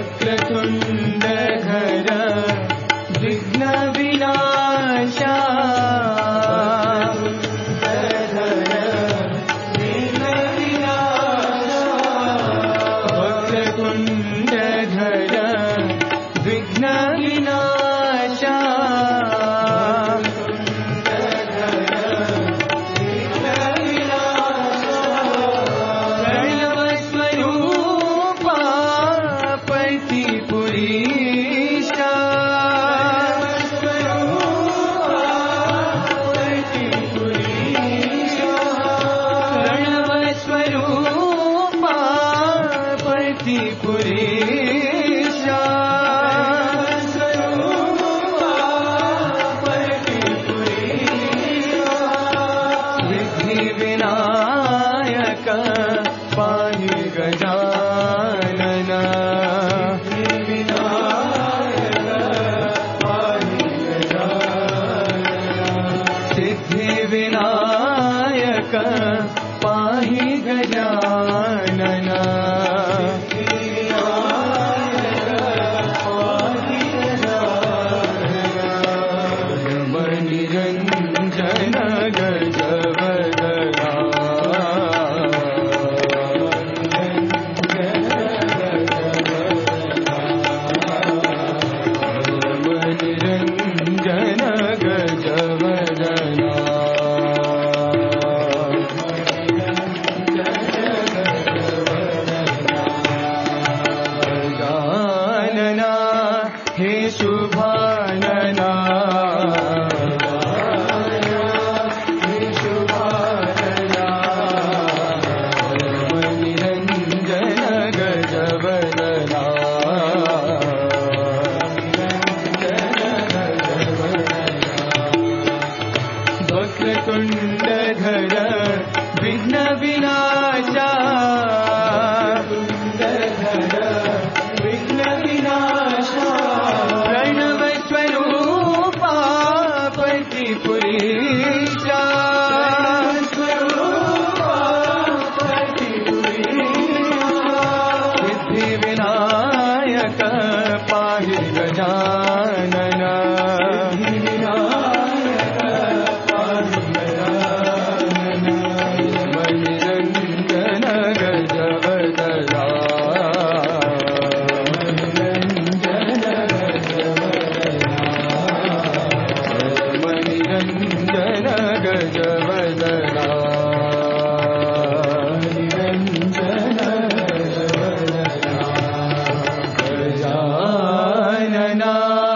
वक्रतुण्डधर विघ्नविनाशा गजानना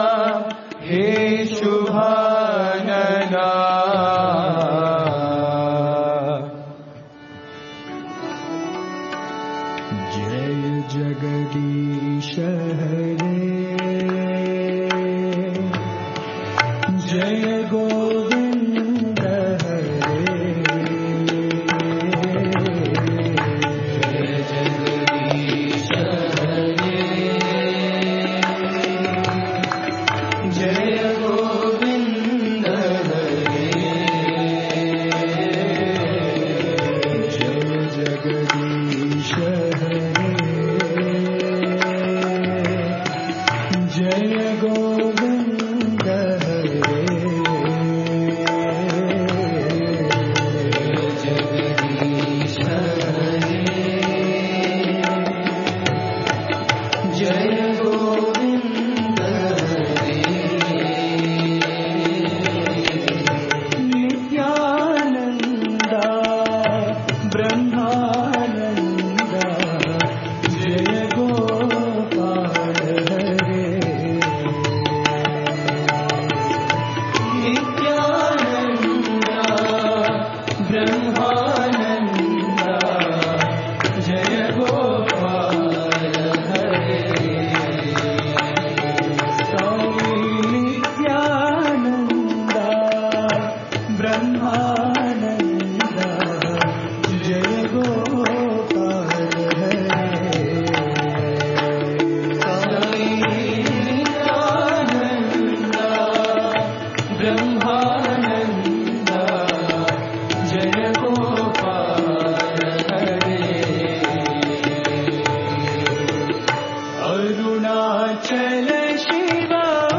अरुणाचल शिव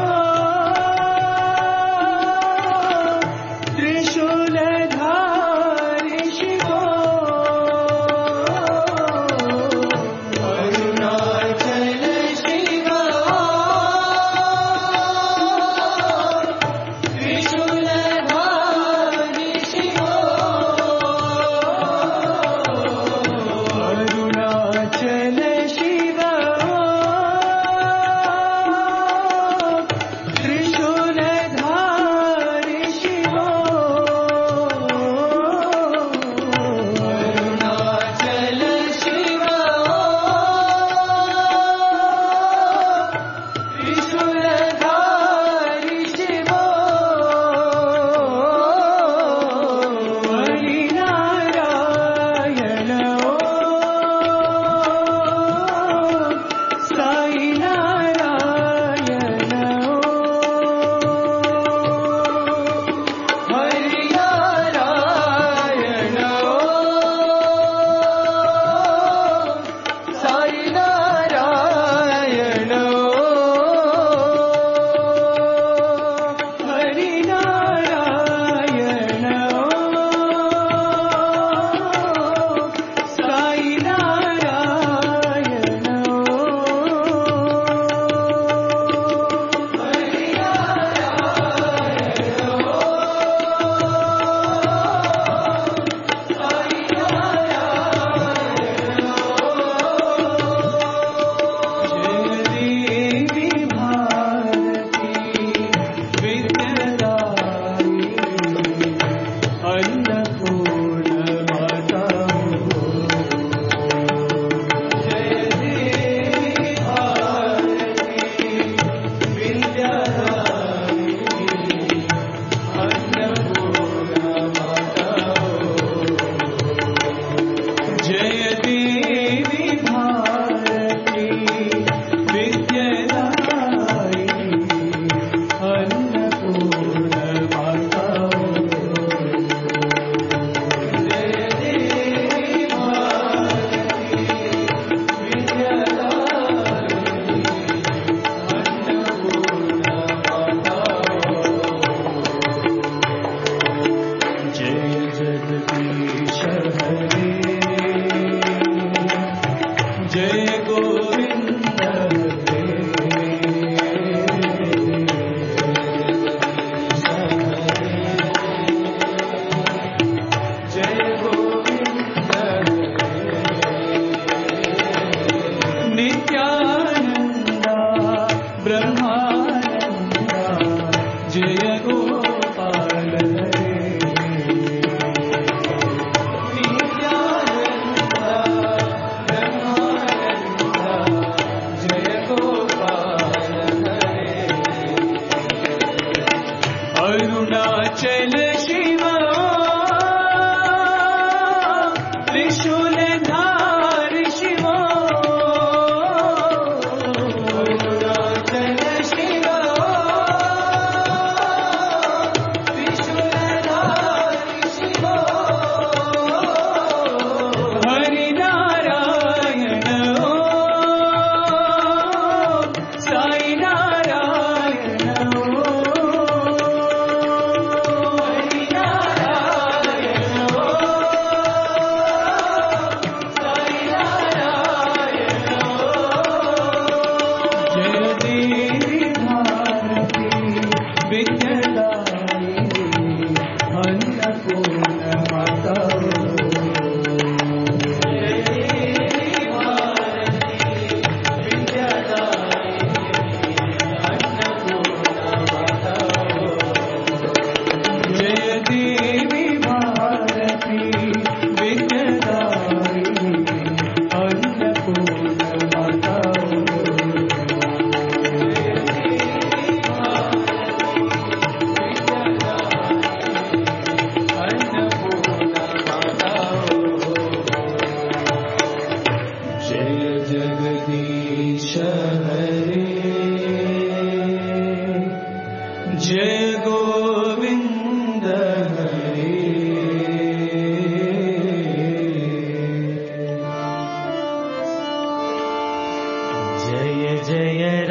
त्रिशूलधारी शिव अरुणाचल शिव त्रिशूलधारी शिव अरुणाचल शिव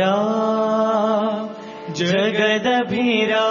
रा जगदभिरा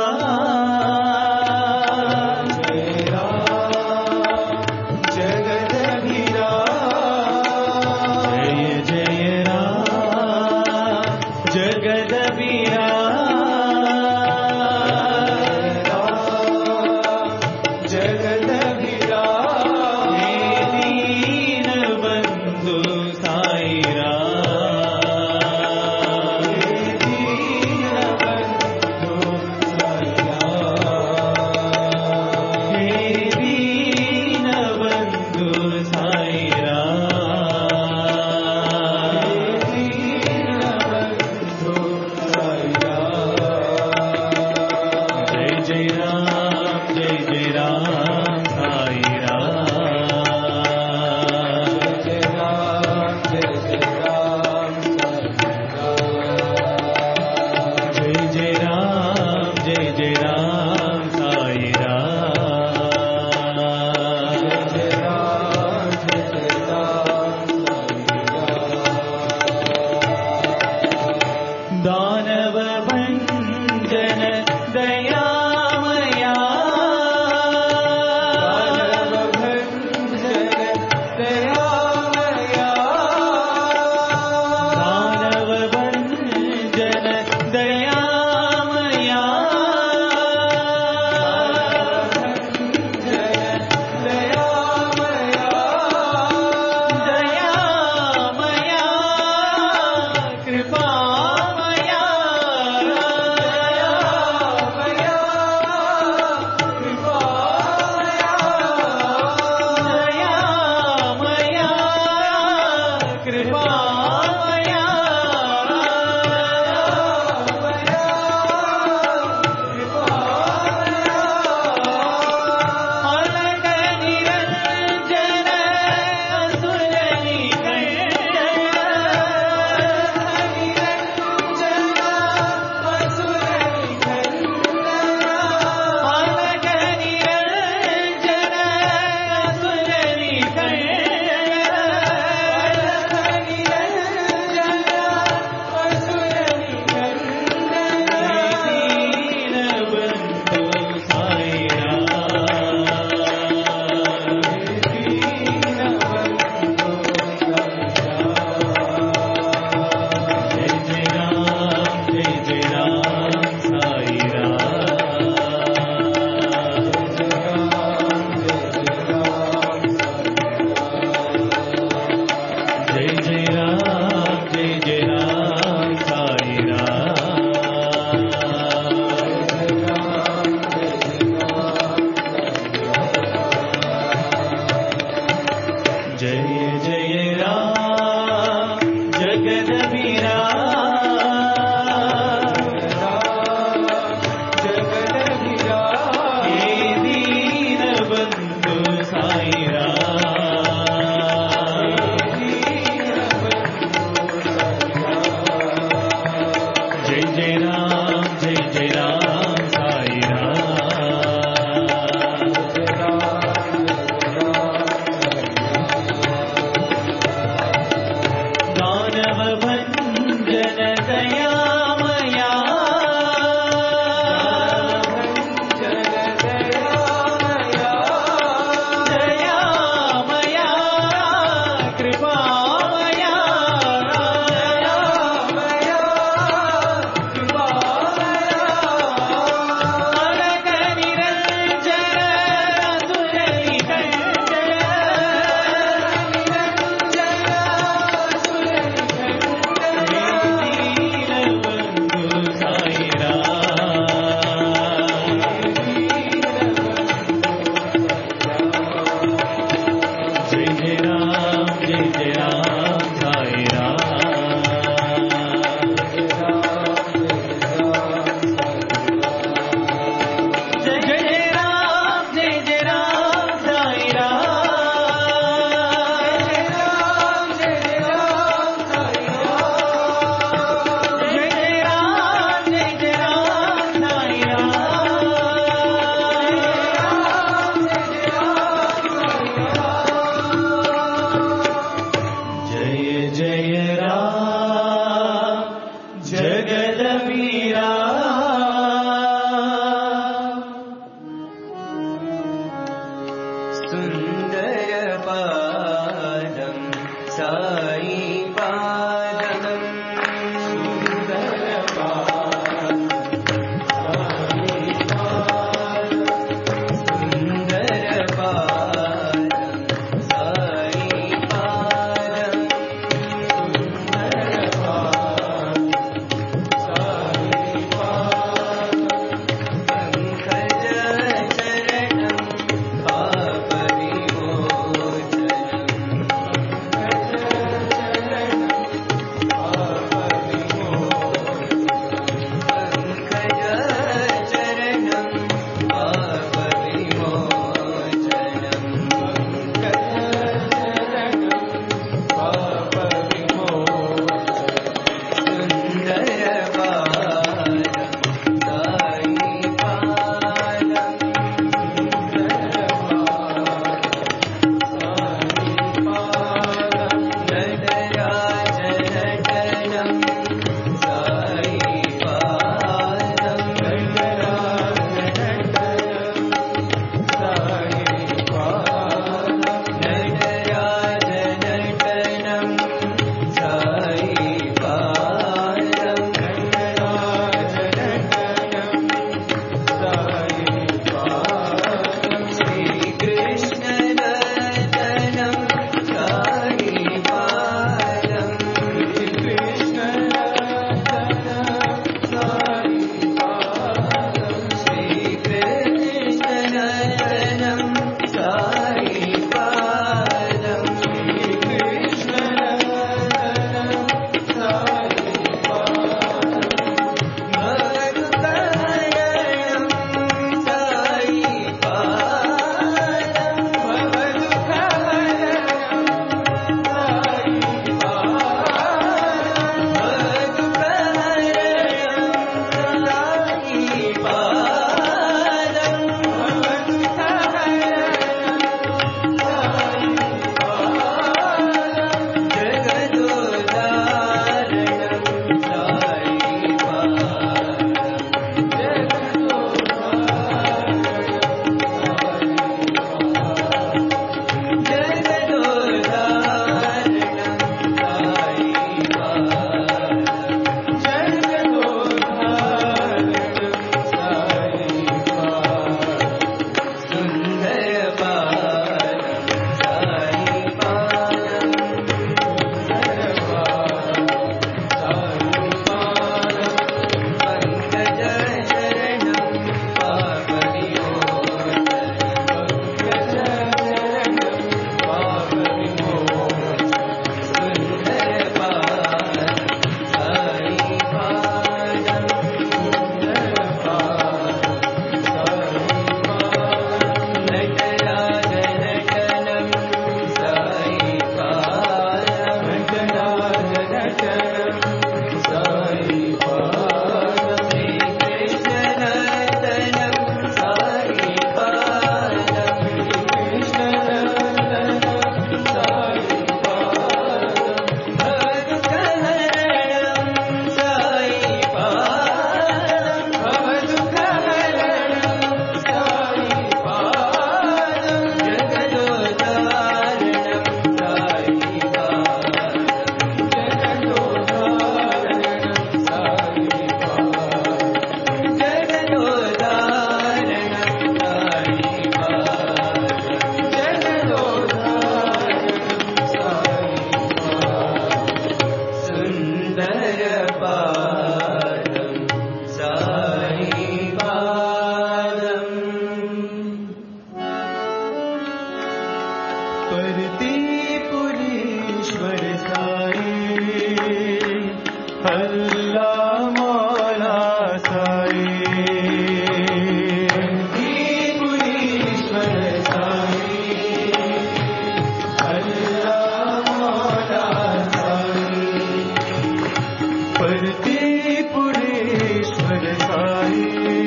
त्रिपुरेश्वर साई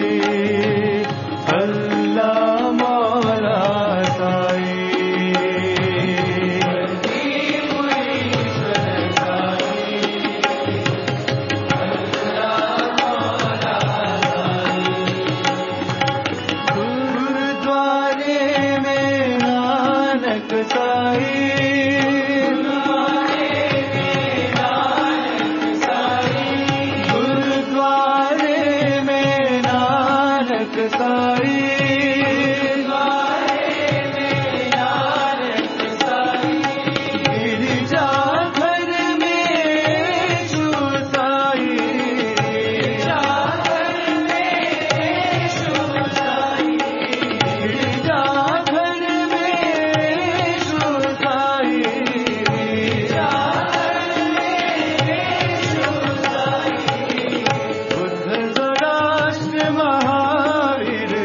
अल्लाह मौला साई गुरुद्वारे में नानक साई महावीर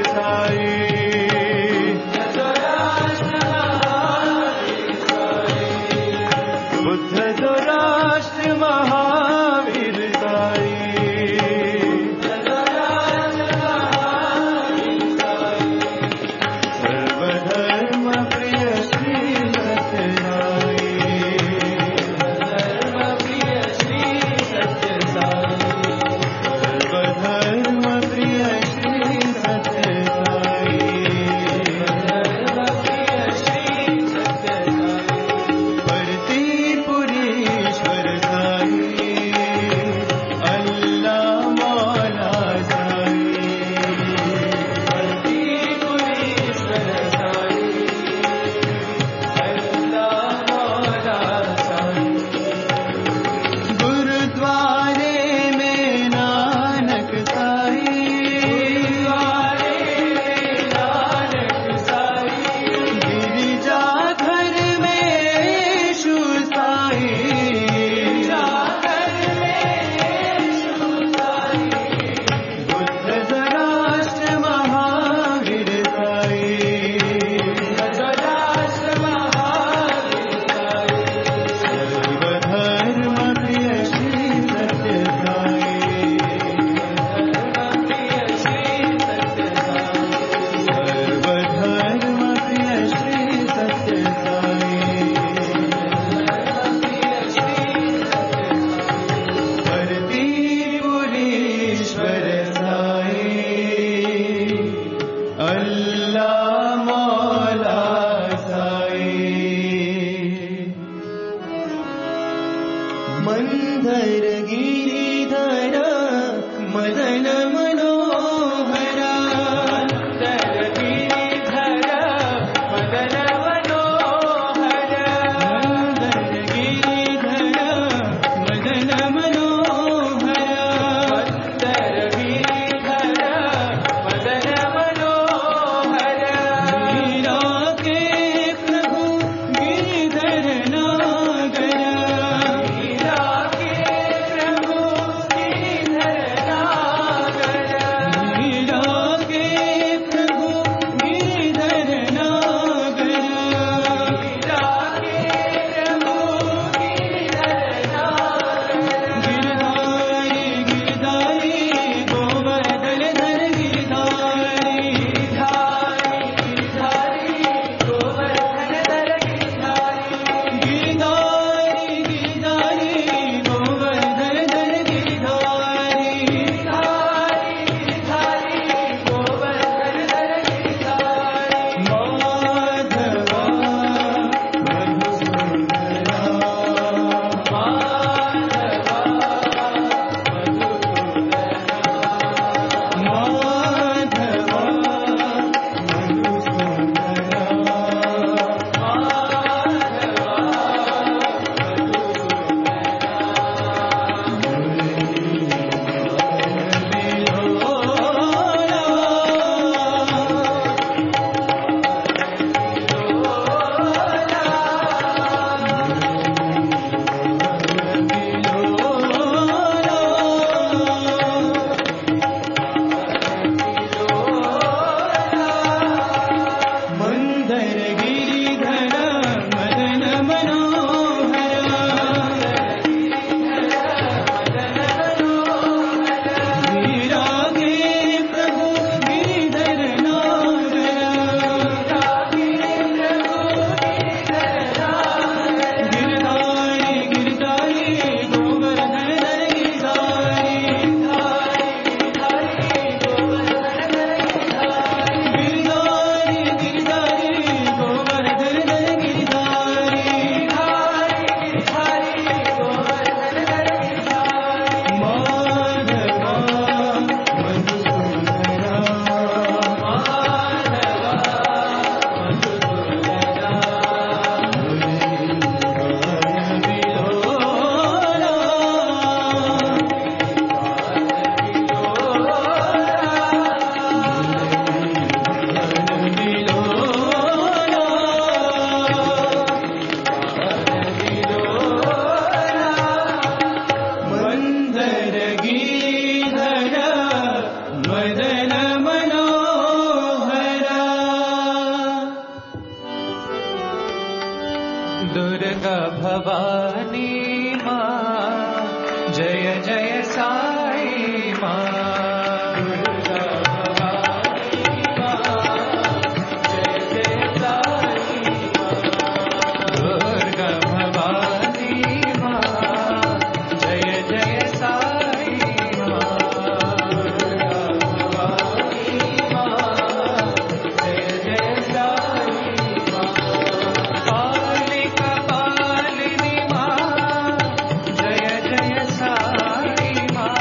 भवानी माँ जय जय साई माँ दुर्गा भवानी माँ जय जय साई माँ दुर्गा भवानी माँ जय जय साई माँ दुर्गा भवानी माँ जय जय साई माँ कालिका पालिनी माँ जय जय साई माँ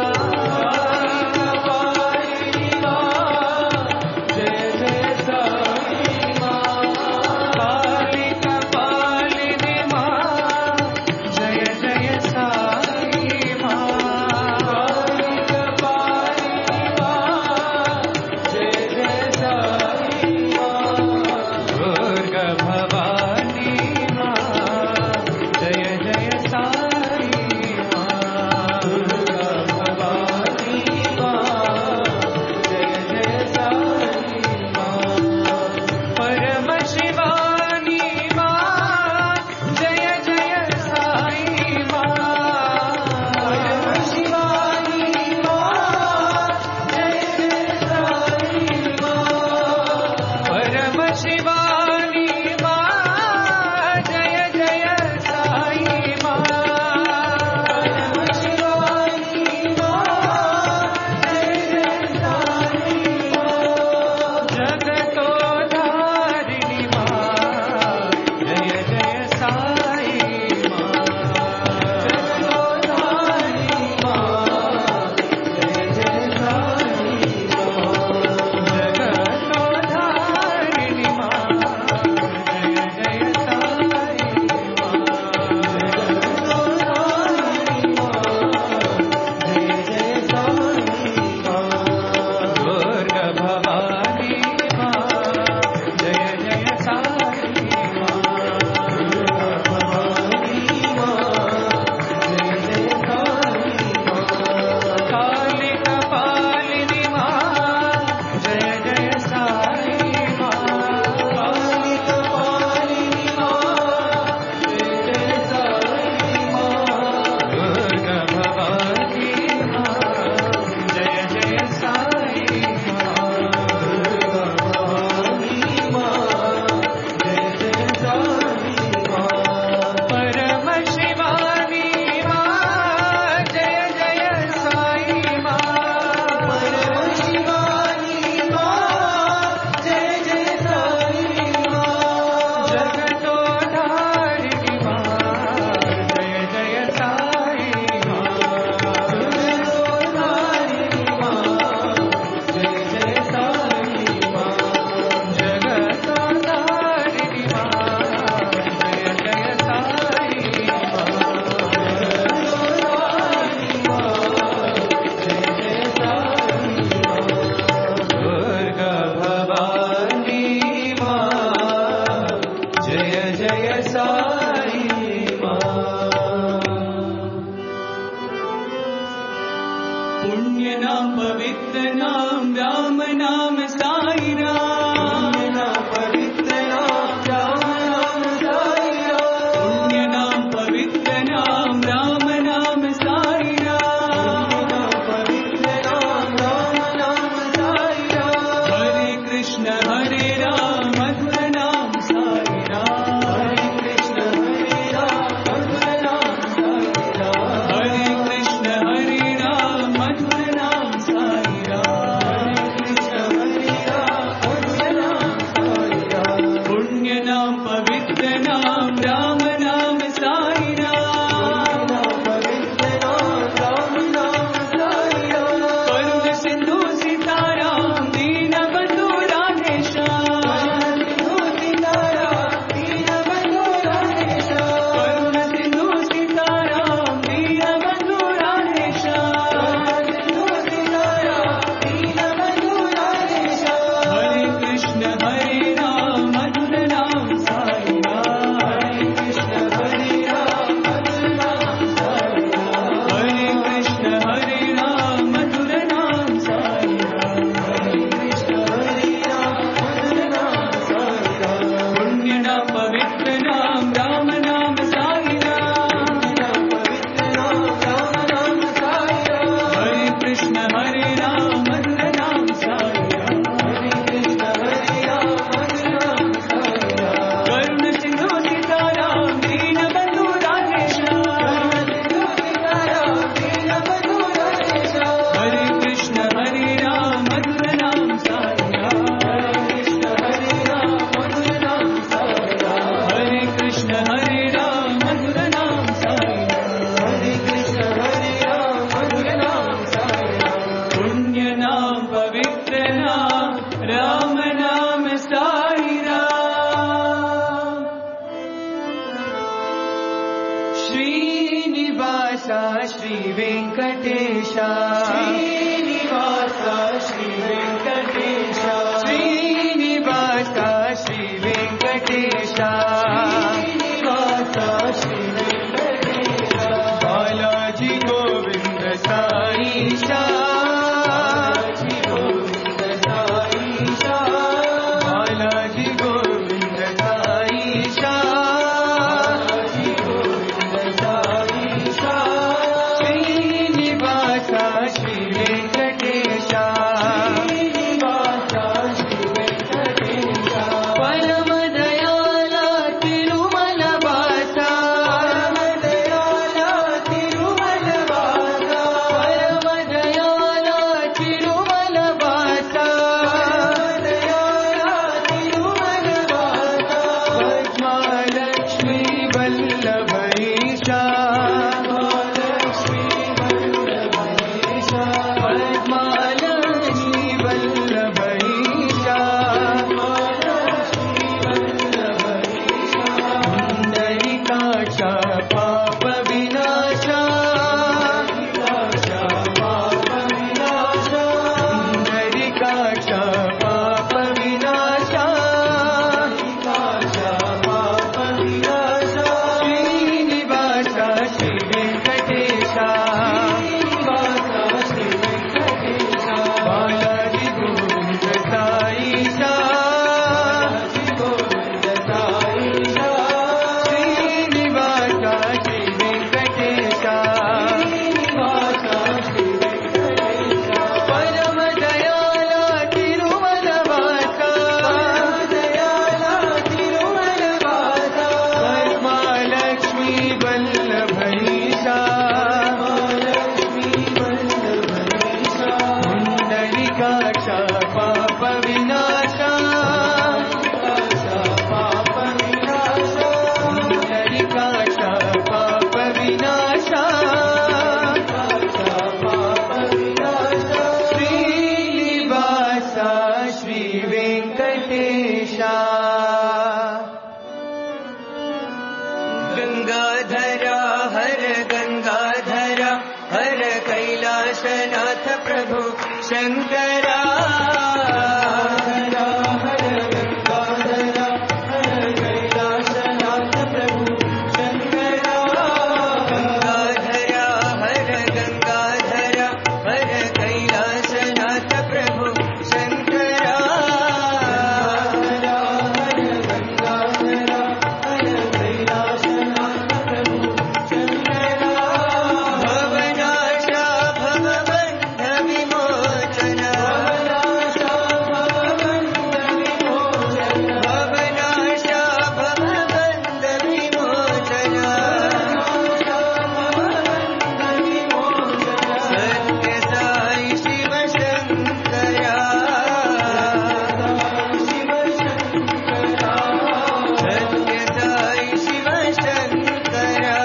पालिनी माँ जय जय साई माँ कालिका पालिनी माँ जय जय साई माँ कालिका पालिनी माँ जय जय साई माँ दुर्गा भवानी माँ जय जय साई माँ दुर्गा भवानी माँ जय जय साई माँ परम शिवानी माँ जय जय साई माँ परम शिवानी माँ जय जय साई माँ परम शिवानी माँ जय जय साई माँ परम शिवानी माँ जय जय साई माँ जगतोधारिणी माँ जय जय साई माँ जगतोधारिणी माँ जय जय साई माँ जगतोधारिणी माँ जय जय साई माँ जगतोधारिणी माँ जय जय साई माँ दुर्गा भवानी माँ जय जय साई माँ दुर्गा भवानी माँ जय जय साई माँ कालिका पालिनी माँ जय जय साई माँ कालिका पालिनी माँ जय जय साई माँ दुर्गा भवानी माँ जय जय साई माँ दुर्गा भवानी माँ जय जय साई माँ परम शिवानी माँ जय जय साई माँ परम शिवानी माँ जय जय साई माँ जगतोधारिणी माँ जय जय साई माँ जगतोधारिणी माँ जय जय साई माँ जगतोधारिणी माँ जय जय साई माँ जगतोधारिणी माँ जय जय साई माँ दुर्गा भवानी माँ जय जय साई माँ पुण्य नाम पवित्र नाम राम नाम साई राम पुण्य नाम पवित्र नाम राम नाम साई राम पुण्य नाम पवित्र नाम राम नाम साई राम पुण्य नाम पवित्र नाम राम नाम साई राम हरे कृष्ण हरे राम मधुर नाम साई राम हरे कृष्ण हरे राम मधुर नाम साई राम हरे कृष्ण हरे राम मधुर नाम साई राम हरे कृष्ण हरे राम मधुर नाम साई శ్రీనివాస శ్రీ వెంకటేశ శ్రీనివాస శ్రీ వెంకటేశ శ్రీనివాస శ్రీ వెంకటేశ బాలాజీ గోవింద సాయిష బాలాజీ గోవింద సాయిష బాలాజీ గోవింద సాయిష బాలాజీ గోవింద సాయిష శ్రీనివాస శ్రీ వెంకటేశ శ్రీనివాస శ్రీ వెంకటేశ పరమ దయాళ తిరుమల వాస పరమదయాళ తిరుమల వాస పరమ దయాళ తిరుమల వాస పరమదయాళ తిరుమల వాస పద్మలక్ష్మీ వల్లభైష మహాలక్ష్మీ వల్లభేశ పద్మలక్ష్మీ వల్లభైష మహాలక్ష్మీ వల్లభేశ పుండరీకాక్ష పాప వినాశ వినాశ పాప వినాశ పుండరీకాక్ష పాప వినాశ వినాశ పాప వినాశ శ్రీనివాస శ్రీ వెంకటేశ శ్రీనివాస శ్రీ వెంకటేశ బాలాజీ గోవింద సాయిష బాలాజీ గోవింద సాయిష శ్రీనివాస శ్రీ వెంకటేశ శ్రీనివాస శ్రీ వెంకటేశ పరమ దయాళ తిరుమల వాస పరమదయాళ తిరుమల వాస పద్మలక్ష్మీ వల్లభైష మహాలక్ష్మీ వల్లభేశ పుండరీకాక్ష పాప వినాశ వినాశ పాప వినాశ పుండరీకాక్ష పాప వినాశ పాప వినాశ శ్రీనివాస శ్రీ వెంకటేశ गंगाधरा हर गंगाधरा हर कैलासनाथ प्रभु शंकरा हर गंगाधरा हर कैलासनाथ प्रभु शंकरा गंगाधरा हर गंगाधरा हर कैलासनाथ प्रभु शंकरा हर गंगाधरा हर कैलासनाथ प्रभु शंकरा भवनाशा भवबन्ध विमोचन भवनाशा भवबन्ध विमोचन भवनाशा भवबन्ध विमोचन भवबन्ध विमोचन सत्य साई शिव शंकरा शिव शंकरा सत्य साई शिव शंकरा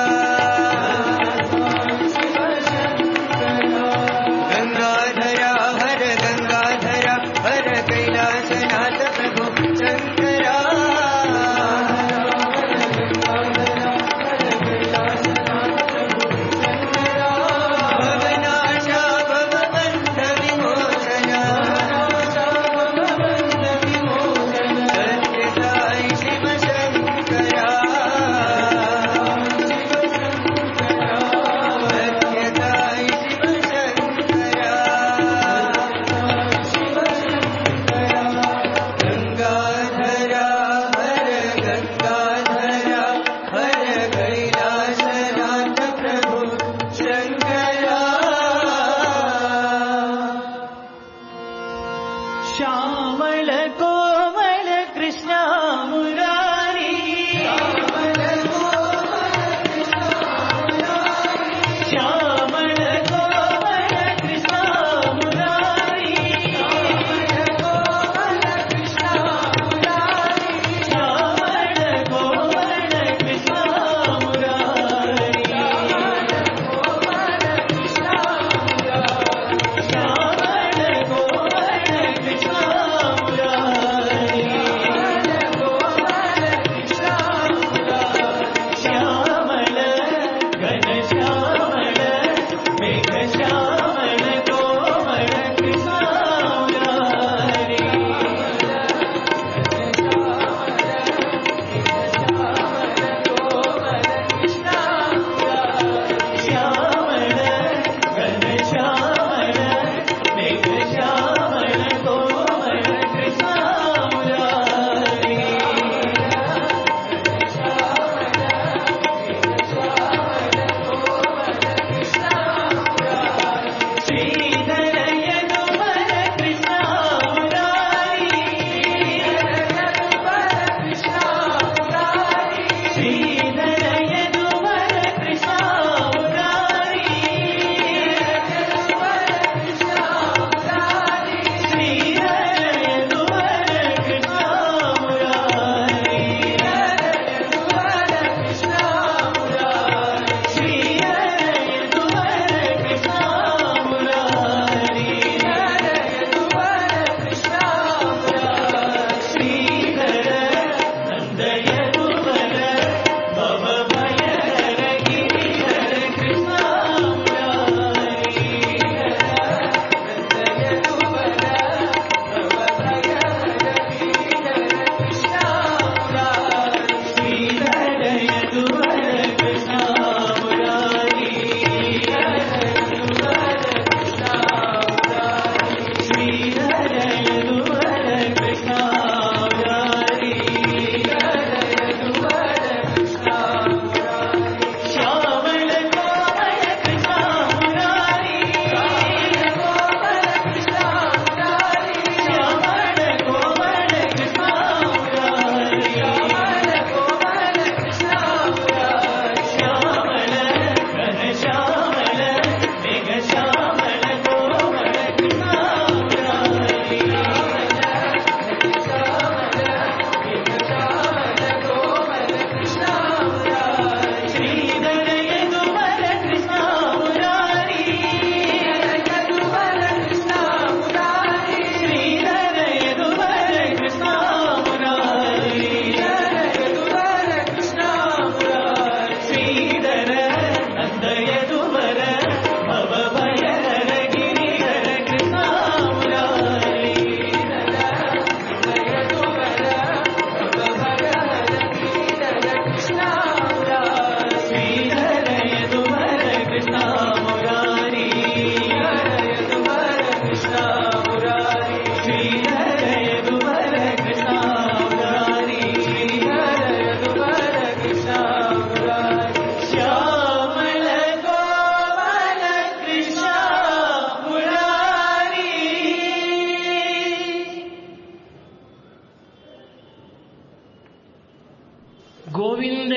शिव शंकरा गंगाधरा हर गंगाधरा हर कैलासनाथ प्रभु शंकरा भवनाशा भवबन्ध विमोचन सत्य साई शिव शंकरा सत्य साई शिव शंकरा गंगाधरा हर गंगाधरा हर कैलासनाथ प्रभु शंकरा श्यामल कोमल कृष्ण मुरारी श्यामल कोमल कृष्ण मुरारी श्यामल कोमल कृष्ण मुरारी श्यामल कोमल कृष्ण मुरारी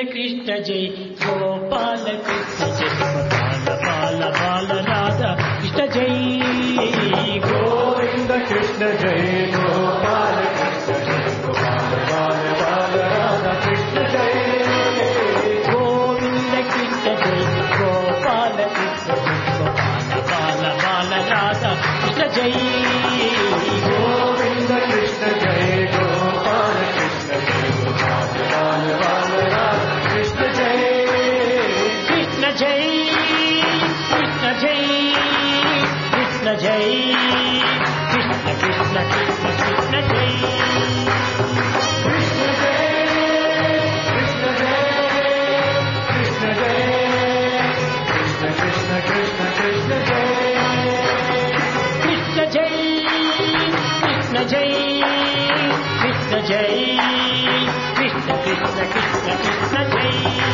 కృష్ణ జై గోపాల కృష్ణ జై బాల బాల బాల రాధా కృష్ణ జై గోవింద కృష్ణ జై గోపాల కృష్ణ జై గోపాల బాల బాల రాధా కృష్ణ జై గోవింద కృష్ణ జై గోపాల కృష్ణ జై గోపాల బాల బాల రాధా కృష్ణ జై గోవింద కృష్ణ జై గోపాల కృష్ణ జై గోపాల బాల బాల రాధా కృష్ణ జై కృష్ణ జై కృష్ణ జై కృష్ణ జై కృష్ణ కృష్ణ కృష్ణ కృష్ణ జై కృష్ణ జై కృష్ణ జై కృష్ణ జై కృష్ణ కృష్ణ కృష్ణ కృష్ణ జై కృష్ణ జై కృష్ణ జై కృష్ణ జై కృష్ణ కృష్ణ కృష్ణ కృష్ణ జై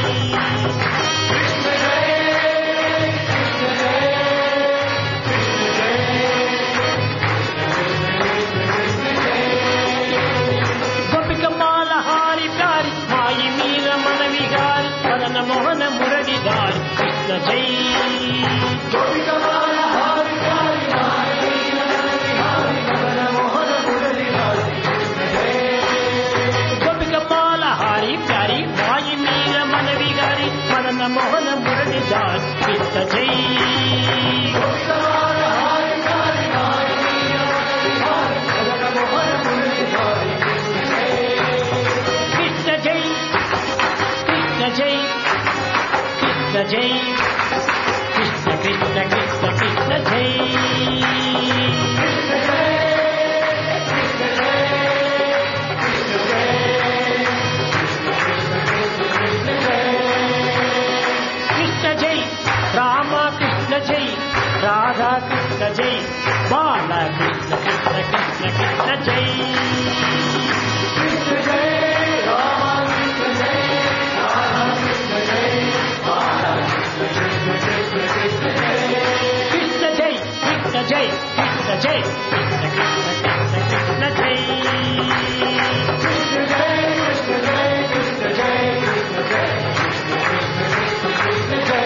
గోపికమాల హారి ప్యారి మాయి మీర మన విహారి మదన మోహన మురళి దారి కృష్ణ జై గోపికమాల హారి ప్యారి మాయి మీర మన విహారి మదన మోహన మురళి దారి కృష్ణ జై గోపికమాల హారి ప్యారి మాయి మీర మన విహారి మదన మోహన మురళి దారి కృష్ణ జై గోపికమాల హారి ప్యారి మాయి మీర మన విహారి మదన మోహన మురళి దారి కృష్ణ జై కృష్ణ జై కృష్ణ జై కృష్ణ జై కృష్ణ కృష్ణ కృష్ణ కృష్ణ జై కృష్ణ జై రామ కృష్ణ జై రాధా కృష్ణ జై బాల కృష్ణ కృష్ణ కృష్ణ కృష్ణ జై కృష్ణ జై రామ కృష్ణ జై రాధా కృష్ణ జై బాల కృష్ణ కృష్ణ కృష్ణ కృష్ణ జై కృష్ణ జై కృష్ణ జై కృష్ణ జై కృష్ణ కృష్ణ కృష్ణ కృష్ణ జై కృష్ణ జై కృష్ణ జై కృష్ణ జై కృష్ణ జై కృష్ణ కృష్ణ కృష్ణ కృష్ణ జై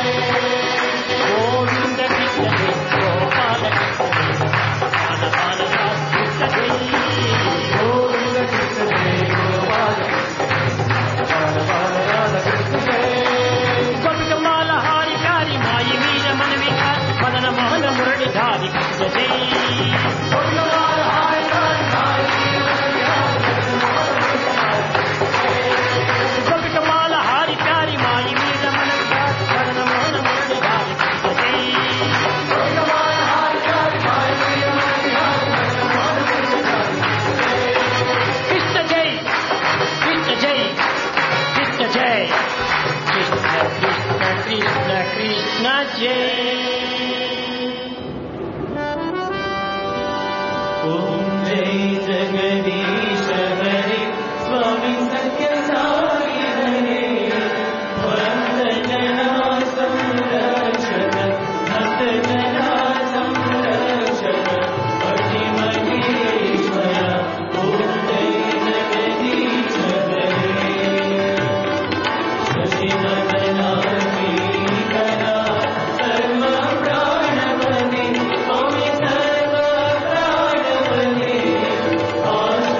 గోవింద కృష్ణ జై గోపాల కృష్ణ జై బాల బాల రాధా కృష్ణ జై గోవింద కృష్ణ జై గోపాల బాల బాల రాధా కృష్ణ జై గోపికమాల హారి ప్యారి మాయి మీర మన విహారి మదన మోహన మురళి ధారి కృష్ణ జై గోపికమాల హారి ప్యారి మాయి మీర మన విహారి గోపికమాల హారి ప్యారి మాయి మీర మన విహారి మదన మోహన మురళి ధారి కృష్ణ జై గోపికమాల హారి ప్యారి మాయి మీర మన విహారి మదన మోహన మురళి దారి కృష్ణ జై కృష్ణ జై కృష్ణ జై కృష్ణ కృష్ణ కృష్ణ కృష్ణ జై ఓం జై జగదీశ హరి స్వామి సత్య సాయి హరి భక్తజనా సంరక్షక భక్తజనా సంరక్షక పతి మహేశ్వర ఓం జై జగదీశ హరి శశివదనా శ్రీకరా సర్వ ప్రాణపతి స్వామి సర్వ ప్రాణపతి ఆశ్రయ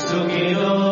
सुखिनो